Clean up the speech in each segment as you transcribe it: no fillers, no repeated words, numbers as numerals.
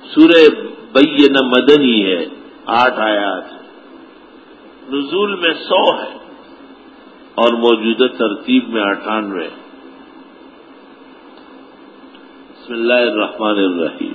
سورہ بینہ مدنی ہے، 8 آیات، نزول میں 100 ہے اور موجودہ ترتیب میں 98۔ بسم اللہ الرحمن الرحیم۔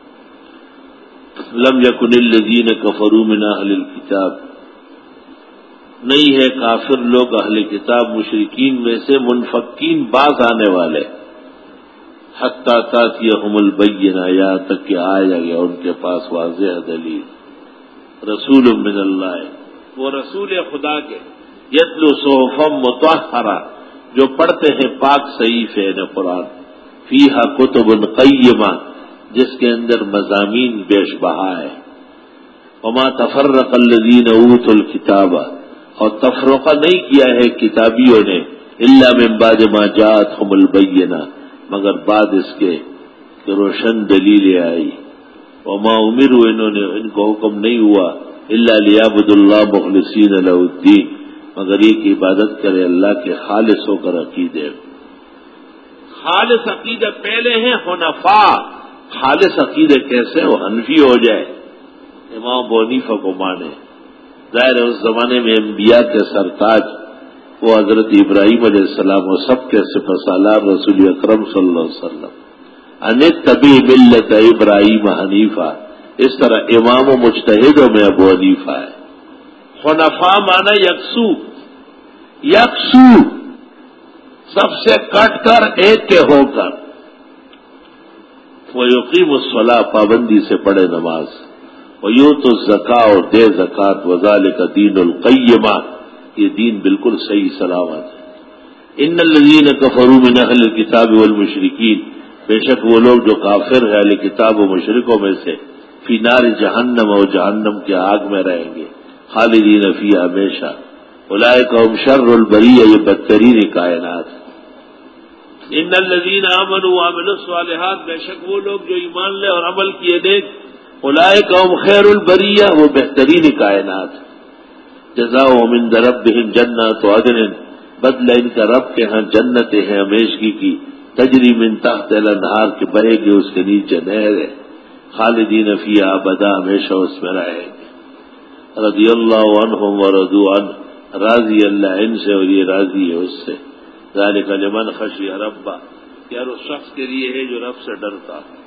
لم یکن الذین کفروا من اہل الکتاب، نہیں ہے کافر لوگ اہل کتاب مشرکین میں سے منفکین باز آنے والے، حتی تاتیہم البینہ، یہاں تک کہ آیا گیا ان کے پاس واضح دلیل، رسول من اللہ، وہ رسول خدا کے، یتلو صحفا مطہرہ، جو پڑھتے ہیں پاک صحیفے یعنی قرآن، فیہا کتب قیمہ، جس کے اندر مضامین بیش بہا ہے، وما تفرق الذین اوتوا الکتاب، اور تفرقہ نہیں کیا ہے کتابیوں نے، الا من بعد ما جاءتہم البینہ، مگر بعد اس کے کہ روشن دلیلیں آئی، وما امروا، ان کو حکم نہیں ہوا، الا لیعبدوا اللہ مخلصین لہ الدین، مگر یہ کہ عبادت کرے اللہ کے خالص ہو کر عقیدے۔ خالص عقیدہ پہلے ہیں حنفاء، خالص عقیدہ کیسے وہ حنفی ہو جائے، امام ابو حنیفہ کو مانے۔ ظاہر ہے اس زمانے میں انبیاء کے سرتاج وہ حضرت ابراہیم علیہ السلام و سب کے سپرسالار رسول اکرم صلی اللہ علیہ وسلم، ان اتبع ملت ابراہیم حنیفہ، اس طرح امام و مجتہدوں میں ابو حنیفہ ہے۔ حنفاء مانا یکسو، یکسو سب سے کٹ کر ایک کے ہو کر، وہ یقیم الصلاۃ، پابندی سے پڑھے نماز، ویؤت الزکاۃ، اور دے زکات، وذالک دین القیمہ، یہ دین بالکل صحیح سلامت ہے۔ ان الذین کفروا من اہل الکتاب والمشرکین، بے شک وہ لوگ جو کافر ہیں اہل کتاب و مشرکوں میں سے، فی نار جہنم، اور جہنم کے آگ میں رہیں گے، خالدین فیہا، ہمیشہ، اولئک هم شر البریہ، یہ بدترین کائنات۔ ان الذین آمنوا وعملوا الصالحات، بے شک وہ لوگ جو ایمان لے اور عمل کیے نیک، اولئک هم خیر البریہ، وہ بہترین کائنات۔ جزاؤہم عند ربہم جنات عدن، بدلہ ان کا رب کے ہاں جنتیں ہیں ہمیشگی کی، تجری من تحت الانہار، کے بہے گی اس کے نیچے نہر ہے، خالدین فیہا ابدا، ہمیشہ اس میں رہیں گے۔ رضی اللہ عنہم ورضوا عنہ، راضی اللہ ان سے اور یہ راضی ہے اس سے۔ ذالک لمن خشی ربہ، یار اس شخص کے لیے ہے جو رب سے ڈرتا۔